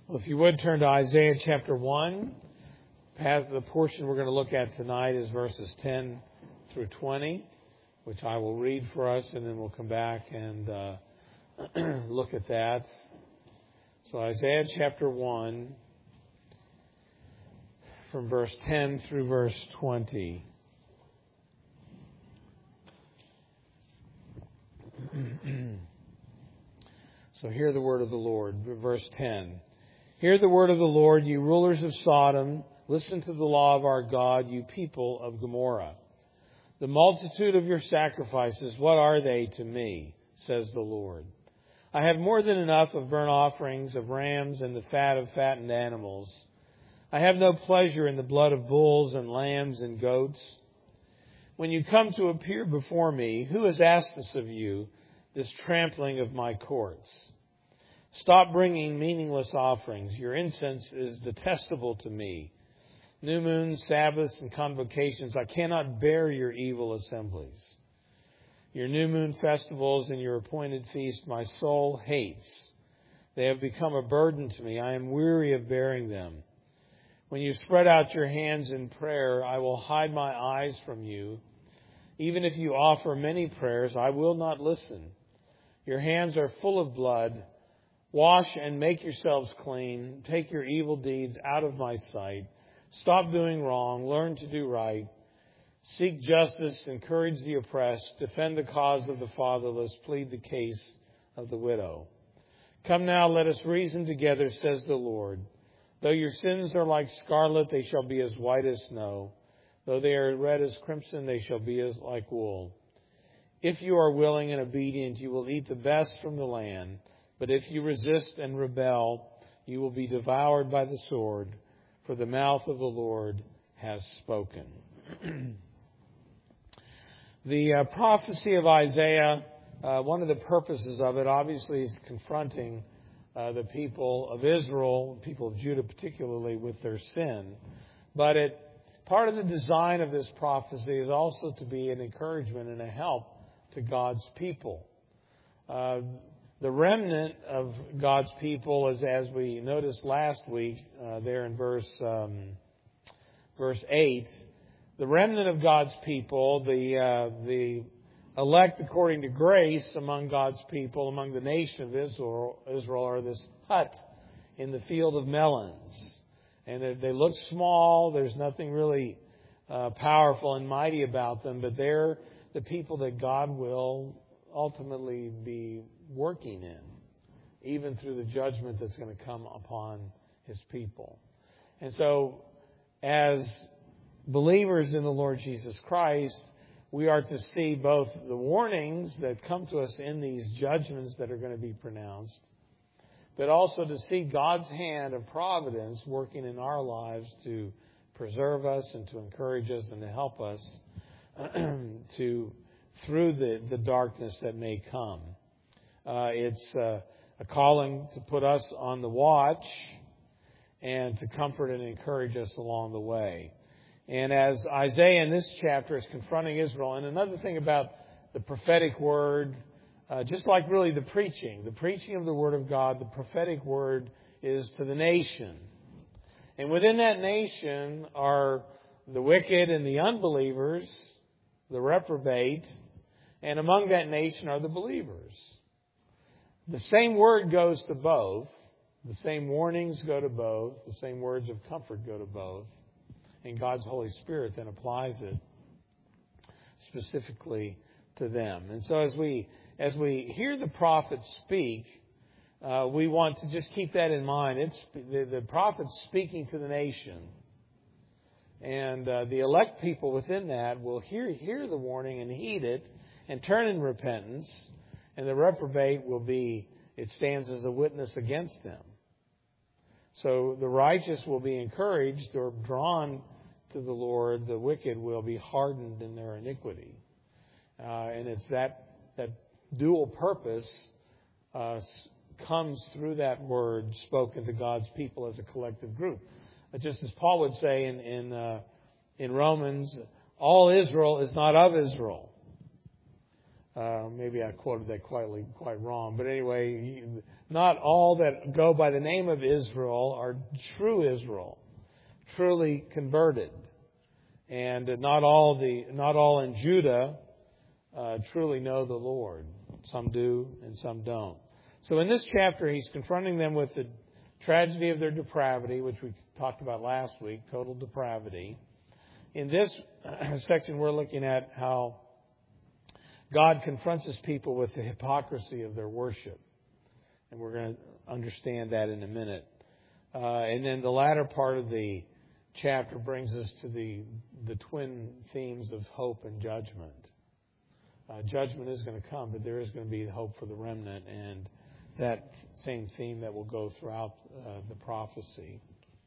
Well, if you would turn to Isaiah chapter 1. The portion we're going to look at tonight is verses 10 through 20, which I will read for us, and then we'll come back and look at that. So Isaiah chapter 1, from verse 10 through verse 20. So hear the word of the Lord. Verse 10. Hear the word of the Lord, you rulers of Sodom. Listen to the law of our God, you people of Gomorrah. The multitude of your sacrifices, what are they to me, says the Lord? I have more than enough of burnt offerings, of rams, and the fat of fattened animals. I have no pleasure in the blood of bulls and lambs and goats. When you come to appear before me, who has asked this of you, this trampling of my courts? Stop bringing meaningless offerings. Your incense is detestable to me. New moons, Sabbaths, and convocations, I cannot bear your evil assemblies. Your new moon festivals and your appointed feast, my soul hates. They have become a burden to me. I am weary of bearing them. When you spread out your hands in prayer, I will hide my eyes from you. Even if you offer many prayers, I will not listen. Your hands are full of blood. Wash and make yourselves clean. Take your evil deeds out of my sight. Stop doing wrong. Learn to do right. Seek justice. Encourage the oppressed. Defend the cause of the fatherless. Plead the case of the widow. Come now, let us reason together, says the Lord. Though your sins are like scarlet, they shall be as white as snow. Though they are red as crimson, they shall be as like wool. If you are willing and obedient, you will eat the best from the land. But if you resist and rebel, you will be devoured by the sword, for the mouth of the Lord has spoken. The prophecy of Isaiah, one of the purposes of it, obviously, is confronting the people of Israel, people of Judah particularly, with their sin. But part of the design of this prophecy is also to be an encouragement and a help to God's people. The remnant of God's people, as we noticed last week, there in verse 8, the remnant of God's people, the elect according to grace among God's people, among the nation of Israel are this hut in the field of melons. And they look small. There's nothing really powerful and mighty about them, but they're the people that God will ultimately be working in, even through the judgment that's going to come upon His people. And so, as believers in the Lord Jesus Christ, we are to see both the warnings that come to us in these judgments that are going to be pronounced, but also to see God's hand of providence working in our lives to preserve us and to encourage us and to help us through the darkness that may come. It's a calling to put us on the watch and to comfort and encourage us along the way. And as Isaiah in this chapter is confronting Israel, and another thing about the prophetic word, just like really the preaching of the Word of God, the prophetic word is to the nation. And within that nation are the wicked and the unbelievers, the reprobate, and among that nation are the believers. The same word goes to both. The same warnings go to both. The same words of comfort go to both. And God's Holy Spirit then applies it specifically to them. And so as we hear the prophets speak, we want to just keep that in mind. It's the prophets speaking to the nation. And the elect people within that will hear the warning and heed it and turn in repentance. And the reprobate it stands as a witness against them. So the righteous will be encouraged or drawn to the Lord. The wicked will be hardened in their iniquity. And it's that dual purpose comes through that word spoken to God's people as a collective group. Just as Paul would say in Romans, all Israel is not of Israel. Maybe I quoted that quite wrong. But anyway, not all that go by the name of Israel are true Israel, truly converted. And not all in Judah truly know the Lord. Some do and some don't. So in this chapter, he's confronting them with the tragedy of their depravity, which we talked about last week, total depravity. In this section, we're looking at how God confronts His people with the hypocrisy of their worship. And we're going to understand that in a minute. And then the latter part of the chapter brings us to the twin themes of hope and judgment. Judgment is going to come, but there is going to be hope for the remnant, and that same theme that will go throughout the prophecy.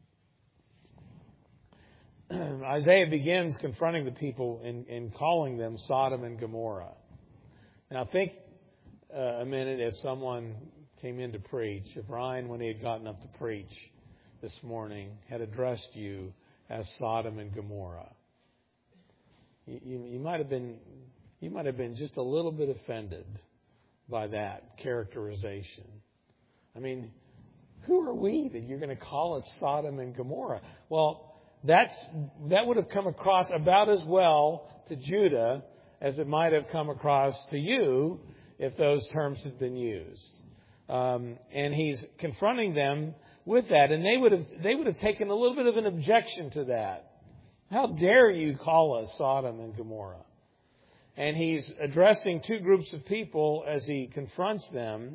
Isaiah begins confronting the people in calling them Sodom and Gomorrah. Now think a minute if someone came in to preach, if Ryan, when he had gotten up to preach this morning, had addressed you as Sodom and Gomorrah. You might have been just a little bit offended by that characterization. I mean, who are we that you're going to call us Sodom and Gomorrah? Well, that would have come across about as well to Judah as it might have come across to you if those terms had been used. And he's confronting them with that, and they would have taken a little bit of an objection to that. How dare you call us Sodom and Gomorrah? And he's addressing two groups of people as he confronts them.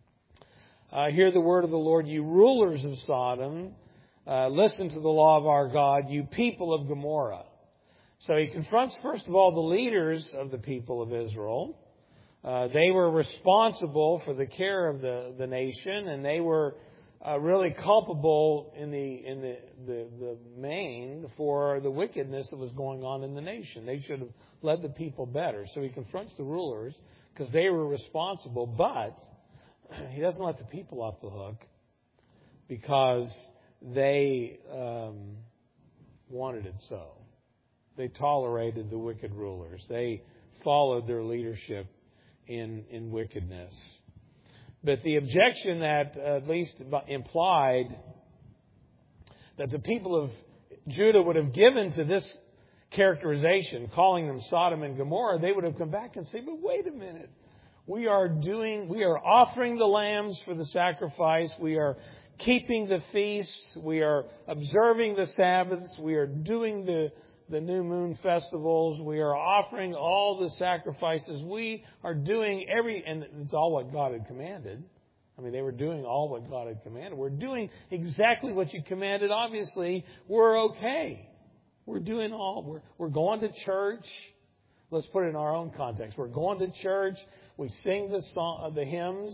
Hear the word of the Lord, you rulers of Sodom. Listen to the law of our God, you people of Gomorrah. So he confronts, first of all, the leaders of the people of Israel. They were responsible for the care of the nation, and they were really culpable in the main for the wickedness that was going on in the nation. They should have led the people better. So he confronts the rulers because they were responsible, but he doesn't let the people off the hook because they wanted it so. They tolerated the wicked rulers. They followed their leadership in wickedness. But the objection that at least implied that the people of Judah would have given to this characterization, calling them Sodom and Gomorrah, they would have come back and say, but wait a minute. We are offering the lambs for the sacrifice. We are keeping the feasts. We are observing the Sabbaths. We are doing the new moon festivals. We are offering all the sacrifices. We are doing and it's all what God had commanded. I mean, they were doing all what God had commanded. We're doing exactly what you commanded. Obviously, we're okay. We're doing we're going to church. Let's put it in our own context. We're going to church. We sing the hymns.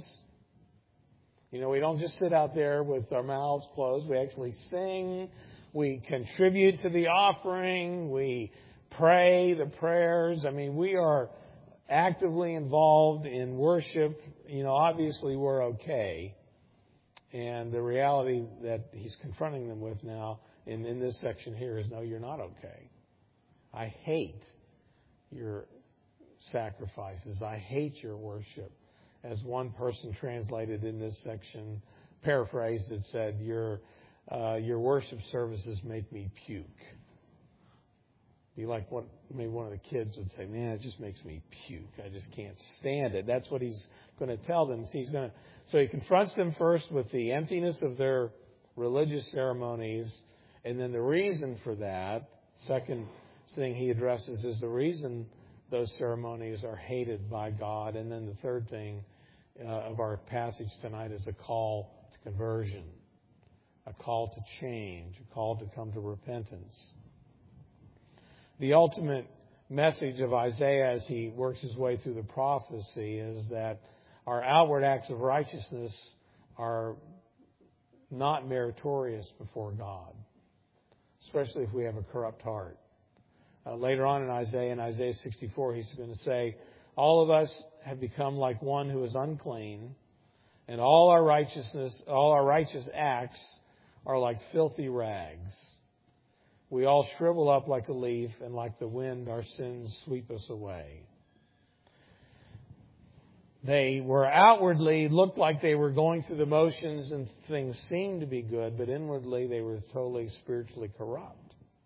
You know, we don't just sit out there with our mouths closed. We actually sing. We contribute to the offering. We pray the prayers. I mean, we are actively involved in worship. You know, obviously we're okay. And the reality that he's confronting them with now in this section here is, no, you're not okay. I hate your sacrifices. I hate your worship. As one person translated in this section, paraphrased, it said, your worship services make me puke. Be like what maybe one of the kids would say, man, it just makes me puke. I just can't stand it. That's what he's going to tell them. So he confronts them first with the emptiness of their religious ceremonies, and then the reason for that. Second thing he addresses is the reason those ceremonies are hated by God. And then the third thing of our passage tonight is a call to conversion. A call to change, a call to come to repentance. The ultimate message of Isaiah as he works his way through the prophecy is that our outward acts of righteousness are not meritorious before God, especially if we have a corrupt heart. Later on in Isaiah 64, he's going to say, all of us have become like one who is unclean, and all our righteous acts are like filthy rags. We all shrivel up like a leaf, and like the wind our sins sweep us away. They were outwardly looked like they were going through the motions and things seemed to be good, but inwardly they were totally spiritually corrupt.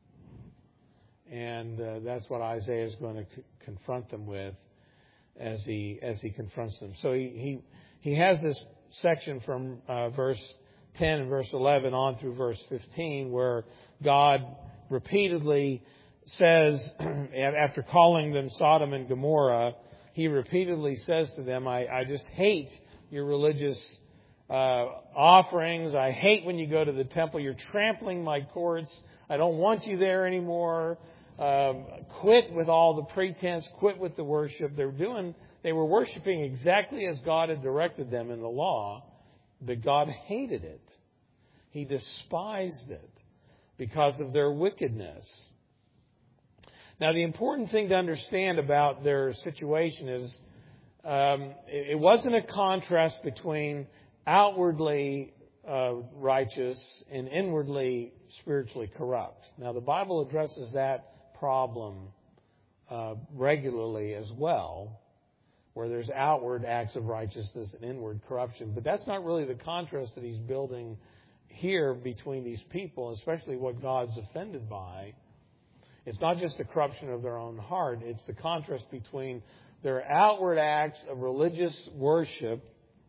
And that's what Isaiah is going to confront them with as he confronts them. So he has this section from verse 10 and verse 11 on through verse 15 where God repeatedly says, after calling them Sodom and Gomorrah, He repeatedly says to them, I just hate your religious offerings. I hate when you go to the temple. You're trampling my courts. I don't want you there anymore. Quit with all the pretense. Quit with the worship. They were worshiping exactly as God had directed them in the law, but God hated it. He despised it because of their wickedness. Now, the important thing to understand about their situation is it wasn't a contrast between outwardly righteous and inwardly spiritually corrupt. Now, the Bible addresses that problem regularly as well, where there's outward acts of righteousness and inward corruption. But that's not really the contrast that he's building here between these people, especially what God's offended by. It's not just the corruption of their own heart. It's the contrast between their outward acts of religious worship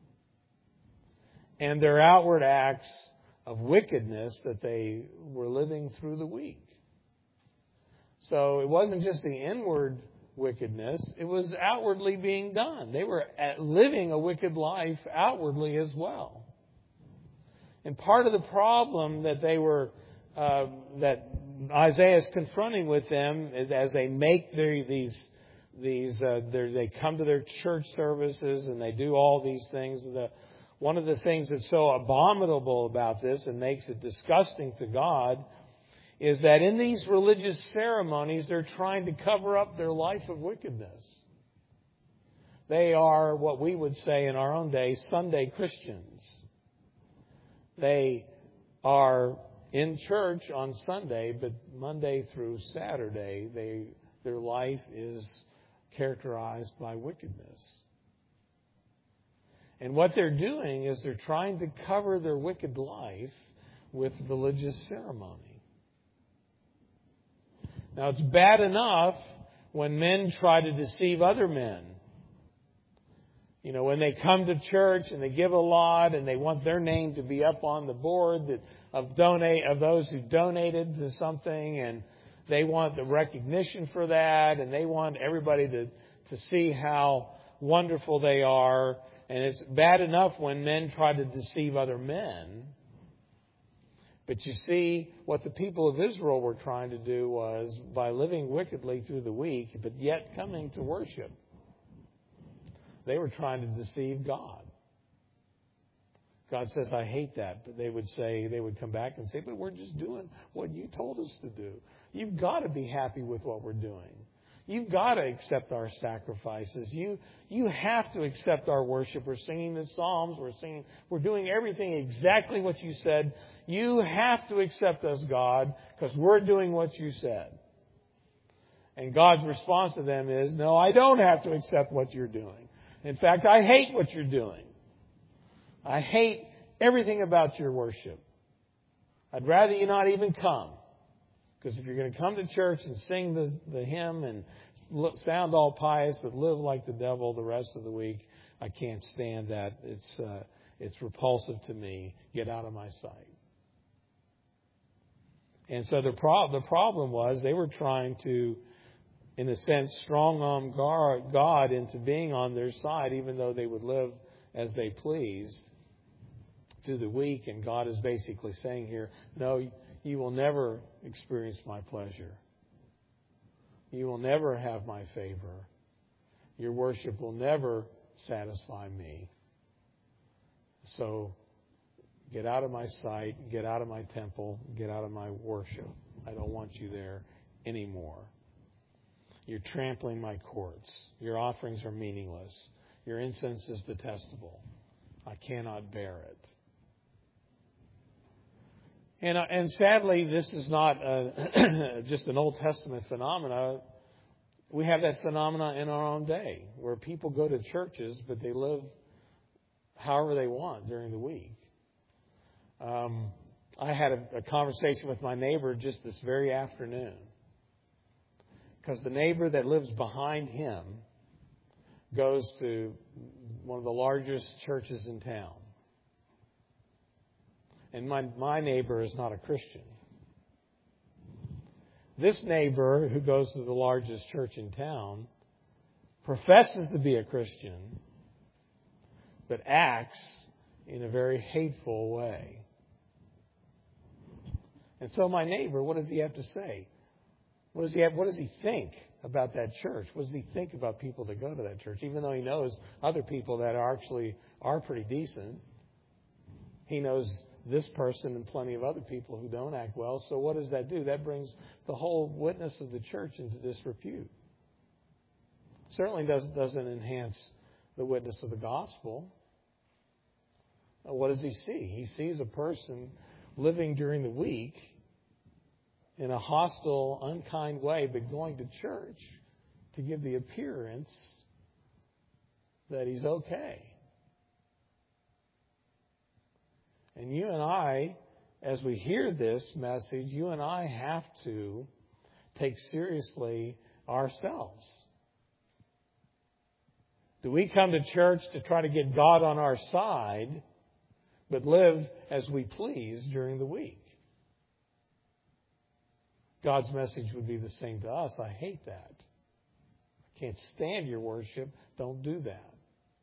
and their outward acts of wickedness that they were living through the week. So it wasn't just the inward wickedness. It was outwardly being done. They were living a wicked life outwardly as well. And part of the problem that that Isaiah is confronting with them as they make they come to their church services and they do all these things. One of the things that's so abominable about this and makes it disgusting to God is that in these religious ceremonies, they're trying to cover up their life of wickedness. They are what we would say in our own day, Sunday Christians. They are in church on Sunday, but Monday through Saturday, their life is characterized by wickedness. And what they're doing is they're trying to cover their wicked life with religious ceremony. Now, it's bad enough when men try to deceive other men. You know, when they come to church and they give a lot and they want their name to be up on the board of those who donated to something, and they want the recognition for that, and they want everybody to see how wonderful they are. And it's bad enough when men try to deceive other men. But you see, what the people of Israel were trying to do was, by living wickedly through the week, but yet coming to worship, they were trying to deceive God. God says, I hate that. But they would come back and say, but we're just doing what you told us to do. You've got to be happy with what we're doing. You've got to accept our sacrifices. You have to accept our worship. We're singing the Psalms. We're doing everything exactly what you said. You have to accept us, God, because we're doing what you said. And God's response to them is, no, I don't have to accept what you're doing. In fact, I hate what you're doing. I hate everything about your worship. I'd rather you not even come. Because if you're going to come to church and sing the hymn and sound all pious but live like the devil the rest of the week, I can't stand that. It's repulsive to me. Get out of my sight. And so the problem was they were trying to, in a sense, strong-arm God into being on their side, even though they would live as they pleased through the week. And God is basically saying here, no, you will never experience my pleasure. You will never have my favor. Your worship will never satisfy me. So get out of my sight, get out of my temple, get out of my worship. I don't want you there anymore. You're trampling my courts. Your offerings are meaningless. Your incense is detestable. I cannot bear it. And sadly, this is not just an Old Testament phenomenon. We have that phenomenon in our own day where people go to churches, but they live however they want during the week. I had a conversation with my neighbor just this very afternoon, because the neighbor that lives behind him goes to one of the largest churches in town. And my neighbor is not a Christian. This neighbor, who goes to the largest church in town, professes to be a Christian, but acts in a very hateful way. And so my neighbor, what does he have to say? What does he think about that church? What does he think about people that go to that church? Even though he knows other people that are pretty decent, he knows this person and plenty of other people who don't act well. So what does that do? That brings the whole witness of the church into disrepute. Certainly doesn't enhance the witness of the gospel. What does he see? He sees a person living during the week in a hostile, unkind way, but going to church to give the appearance that he's okay. And you and I, as we hear this message, you and I have to take seriously ourselves. Do we come to church to try to get God on our side, but live as we please during the week? God's message would be the same to us. I hate that. I can't stand your worship. Don't do that.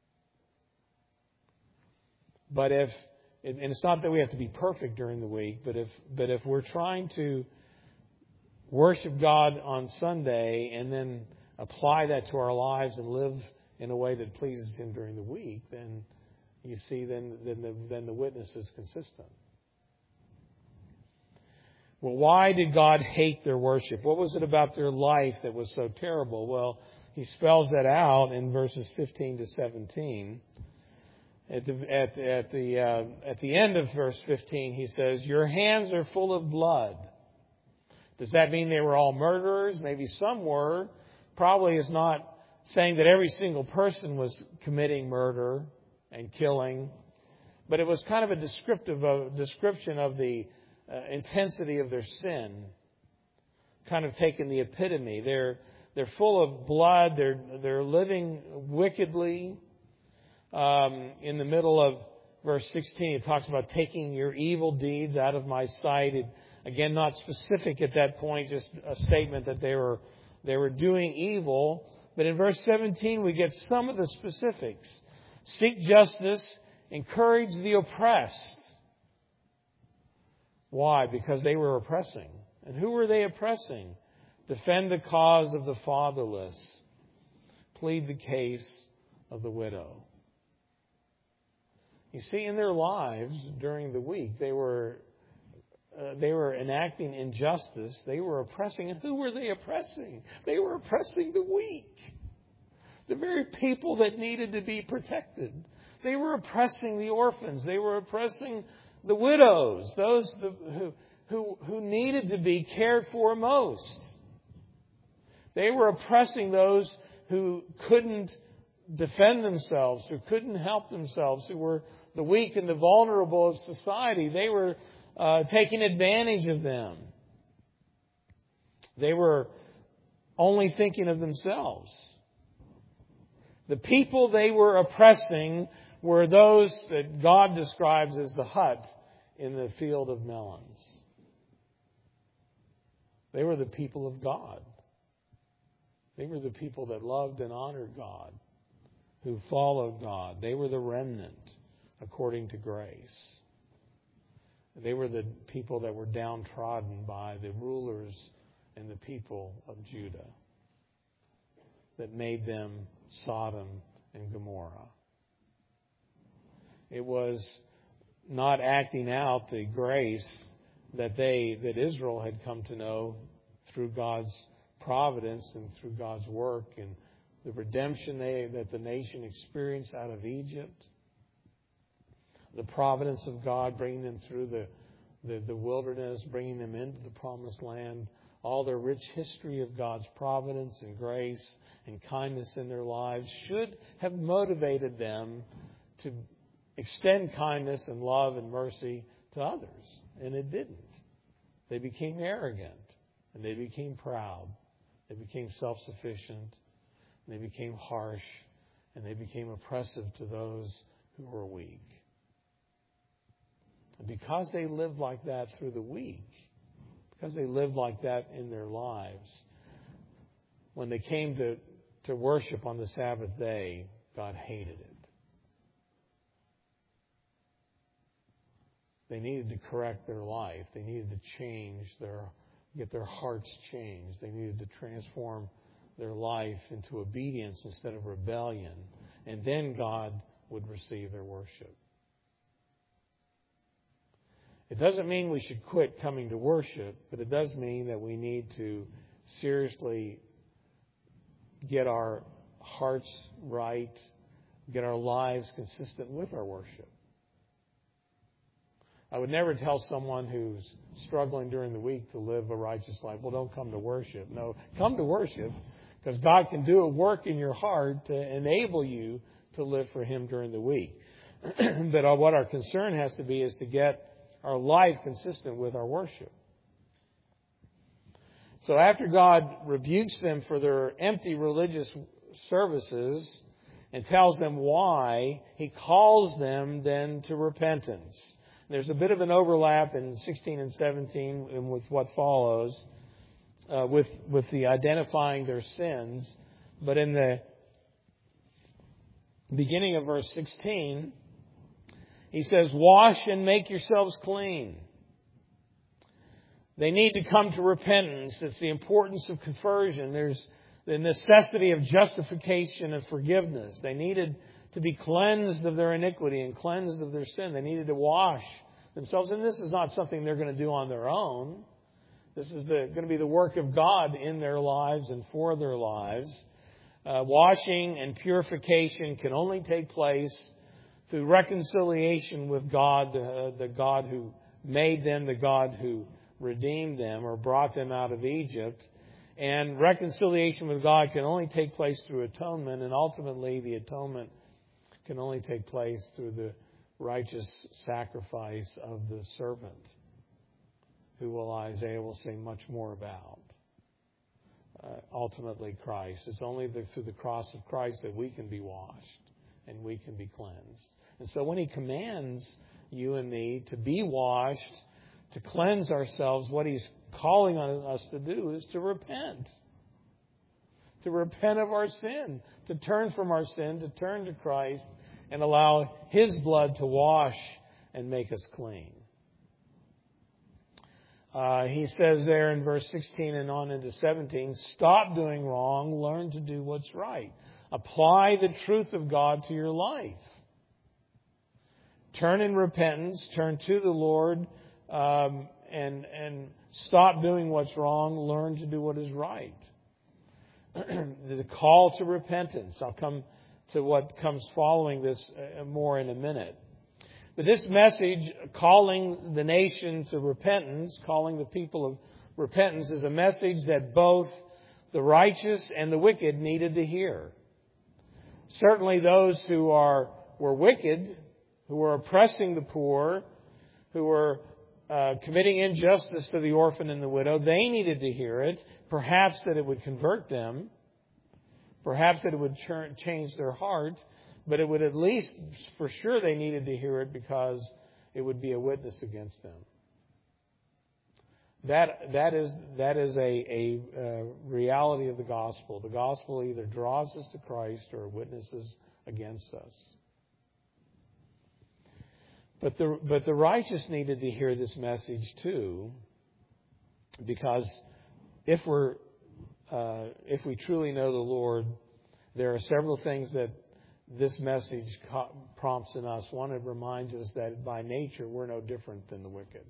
But and it's not that we have to be perfect during the week, but if we're trying to worship God on Sunday and then apply that to our lives and live in a way that pleases Him during the week, then you see, then the witness is consistent. Well, why did God hate their worship? What was it about their life that was so terrible? Well, He spells that out in verses 15 to 17. At the end of verse 15, He says, "Your hands are full of blood." Does that mean they were all murderers? Maybe some were. Probably is not saying that every single person was committing murder and killing, but it was kind of a description of the intensity of their sin, kind of taking the epitome. They're full of blood. They're living wickedly. In the middle of verse 16, it talks about taking your evil deeds out of my sight. Again, not specific at that point, just a statement that they were doing evil. But in verse 17, we get some of the specifics. Seek justice, encourage the oppressed. Why? Because they were oppressing. And who were they oppressing? Defend the cause of the fatherless. Plead the case of the widow. You see, in their lives during the week, they were enacting injustice. They were oppressing. And who were they oppressing? They were oppressing the weak. The very people that needed to be protected. They were oppressing the orphans. They were oppressing the widows, those who needed to be cared for most. They were oppressing those who couldn't defend themselves, who couldn't help themselves, who were the weak and the vulnerable of society. They were taking advantage of them. They were only thinking of themselves. The people they were oppressing were those that God describes as the hut in the field of melons. They were the people of God. They were the people that loved and honored God, who followed God. They were the remnant according to grace. They were the people that were downtrodden by the rulers and the people of Judah that made them Sodom and Gomorrah. It was not acting out the grace that Israel had come to know through God's providence and through God's work and the redemption that the nation experienced out of Egypt. The providence of God bringing them through the wilderness, bringing them into the promised land. all their rich history of God's providence and grace and kindness in their lives should have motivated them to extend kindness and love and mercy to others. And it didn't. They became arrogant, and they became proud. They became self-sufficient, and they became harsh, and they became oppressive to those who were weak. And because they lived like that through the week, because they lived like that in their lives, when they came to worship on the Sabbath day, God hated it. They needed to correct their life. They needed to get their hearts changed. They needed to transform their life into obedience instead of rebellion. And then God would receive their worship. It doesn't mean we should quit coming to worship, but it does mean that we need to seriously get our hearts right, get our lives consistent with our worship. I would never tell someone who's struggling during the week to live a righteous life, well, don't come to worship. No, come to worship because God can do a work in your heart to enable you to live for Him during the week. But what our concern has to be is to get our life consistent with our worship. So after God rebukes them for their empty religious services and tells them why, He calls them then to repentance. There's a bit of an overlap in 16 and 17 and with what follows, with the identifying their sins. But in the beginning of verse 16, He says, "Wash and make yourselves clean." They need to come to repentance. It's the importance of conversion. There's the necessity of justification and forgiveness. They needed to be cleansed of their iniquity and cleansed of their sin. They needed to wash themselves. And this is not something they're going to do on their own. This is going to be the work of God in their lives and for their lives. Washing and purification can only take place through reconciliation with God, the God who made them, the God who redeemed them or brought them out of Egypt. And reconciliation with God can only take place through atonement, and ultimately the atonement can only take place through the righteous sacrifice of the servant, who Isaiah will say much more about. Ultimately Christ. It's only through the cross of Christ that we can be washed and we can be cleansed. And so when He commands you and me to be washed, to cleanse ourselves, what He's calling on us to do is to repent. To repent of our sin. To turn from our sin, to turn to Christ and allow His blood to wash and make us clean. He says there in verse 16 and on into 17, stop doing wrong, learn to do what's right. Apply the truth of God to your life. Turn in repentance, turn to the Lord, and stop doing what's wrong, learn to do what is right. The call to repentance. I'll come to what comes following this more in a minute. But this message, calling the nation to repentance, calling the people of repentance, is a message that both the righteous and the wicked needed to hear. Certainly those who were wicked, who were oppressing the poor, who were committing injustice to the orphan and the widow, they needed to hear it. Perhaps that it would convert them. Perhaps that it would change their heart. But it would at least, for sure, they needed to hear it because it would be a witness against them. That is a reality of the gospel. The gospel either draws us to Christ or witnesses against us. But the righteous needed to hear this message too, because if we truly know the Lord, there are several things that this message prompts in us. One, it reminds us that by nature we're no different than the wicked.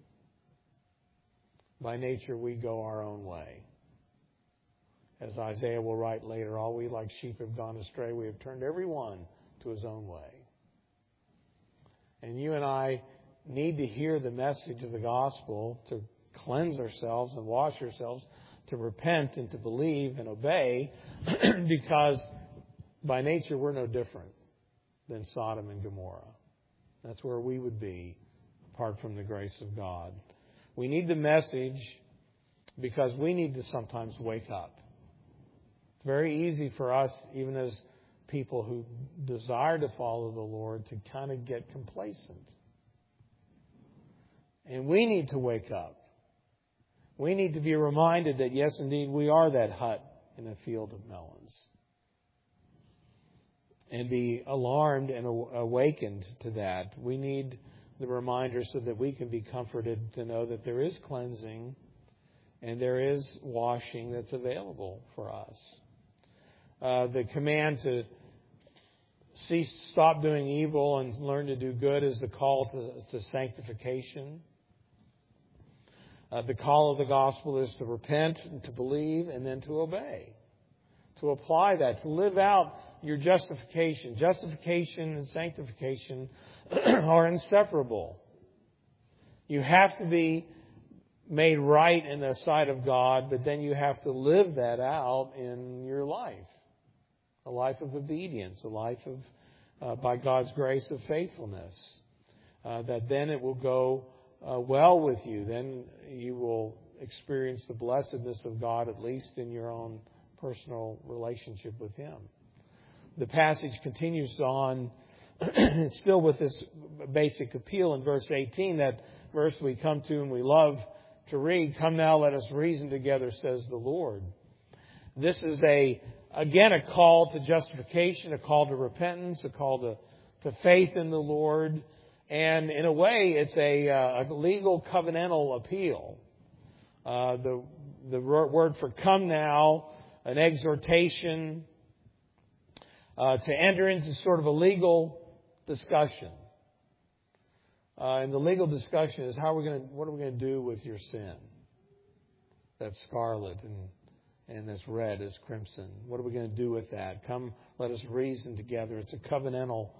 By nature we go our own way. As Isaiah will write later, all we like sheep have gone astray. We have turned every one to his own way. And you and I need to hear the message of the gospel to cleanse ourselves and wash ourselves, to repent and to believe and obey, because by nature we're no different than Sodom and Gomorrah. That's where we would be apart from the grace of God. We need the message because we need to sometimes wake up. It's very easy for us, even as people who desire to follow the Lord, to kind of get complacent. And we need to wake up. We need to be reminded that, yes, indeed, we are that hut in a field of melons. And be alarmed and awakened to that. We need the reminder so that we can be comforted to know that there is cleansing and there is washing that's available for us. The command to stop doing evil and learn to do good is the call to sanctification. The call of the gospel is to repent, and to believe, and then to obey. To apply that, to live out your justification. Justification and sanctification are inseparable. You have to be made right in the sight of God, but then you have to live that out in your life. A life of obedience, a life of, by God's grace, of faithfulness. That then it will go well with you. Then you will experience the blessedness of God, at least in your own personal relationship with Him. The passage continues on still with this basic appeal in verse 18, that verse we come to and we love to read. Come now, let us reason together, says the Lord. This is again a call to justification, a call to repentance, a call to faith in the Lord. And in a way, it's a legal covenantal appeal. The word for come now, an exhortation to enter into sort of a legal discussion. And the legal discussion is what are we going to do with your sin? That's scarlet and that's red as crimson. What are we going to do with that? Come, let us reason together. It's a covenantal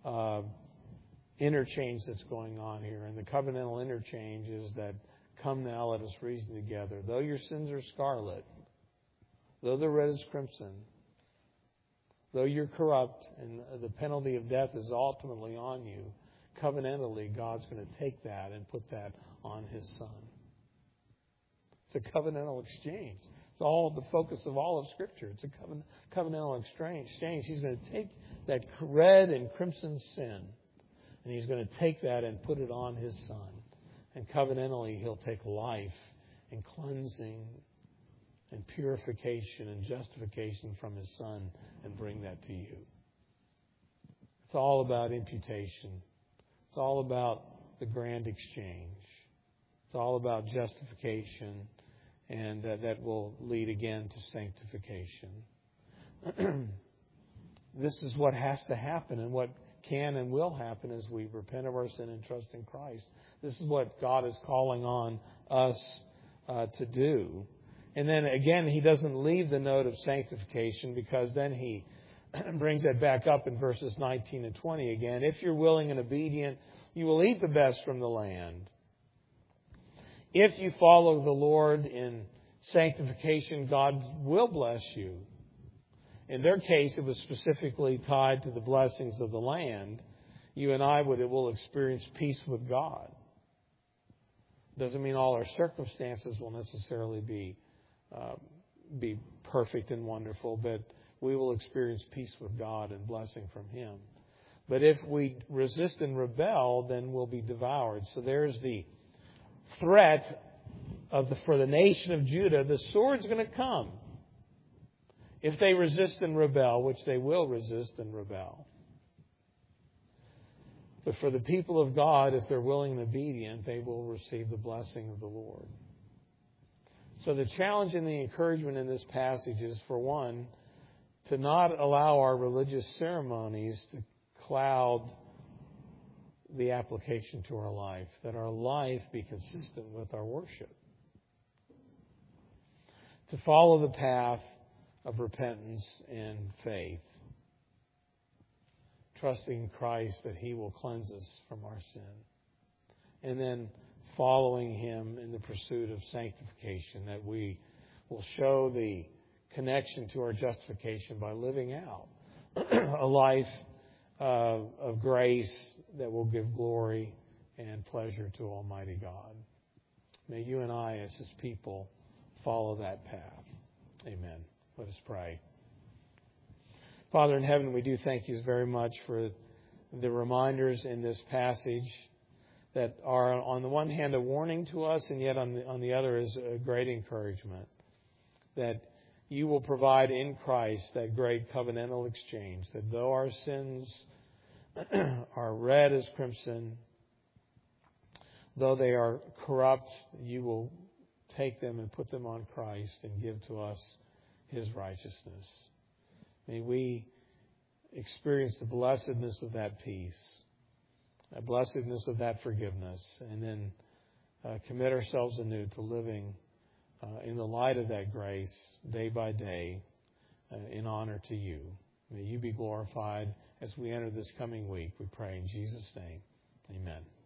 interchange that's going on here. And the covenantal interchange is that, come now, let us reason together. Though your sins are scarlet, though they're red as crimson, though you're corrupt and the penalty of death is ultimately on you, covenantally, God's going to take that and put that on His Son. It's a covenantal exchange. It's all the focus of all of Scripture. It's a covenantal exchange. He's going to take that red and crimson sin, and He's going to take that and put it on His Son. And covenantally, He'll take life and cleansing and purification and justification from His Son and bring that to you. It's all about imputation. It's all about the grand exchange. It's all about justification, and that will lead again to sanctification. This is what has to happen, and what can and will happen as we repent of our sin and trust in Christ. This is what God is calling on us to do. And then again, He doesn't leave the note of sanctification, because then He brings that back up in verses 19 and 20 again. If you're willing and obedient, you will eat the best from the land. If you follow the Lord in sanctification, God will bless you. In their case, it was specifically tied to the blessings of the land. You and I will experience peace with God. Doesn't mean all our circumstances will necessarily be perfect and wonderful, but we will experience peace with God and blessing from Him. But if we resist and rebel, then we'll be devoured. So there's the threat for the nation of Judah. The sword's going to come if they resist and rebel, which they will resist and rebel. But for the people of God, if they're willing and obedient, they will receive the blessing of the Lord. So the challenge and the encouragement in this passage is, for one, to not allow our religious ceremonies to cloud the application to our life, that our life be consistent with our worship. To follow the path of repentance and faith, trusting Christ that He will cleanse us from our sin, and then following Him in the pursuit of sanctification, that we will show the connection to our justification by living out a life of grace that will give glory and pleasure to Almighty God. May you and I, as His people, follow that path. Amen. Let us pray. Father in heaven, we do thank you very much for the reminders in this passage that are, on the one hand, a warning to us, and yet on the other is a great encouragement that you will provide in Christ that great covenantal exchange, that though our sins are red as crimson, though they are corrupt, you will take them and put them on Christ and give to us His righteousness. May we experience the blessedness of that peace, the blessedness of that forgiveness, and then commit ourselves anew to living in the light of that grace day by day in honor to you. May you be glorified as we enter this coming week. We pray in Jesus' name. Amen.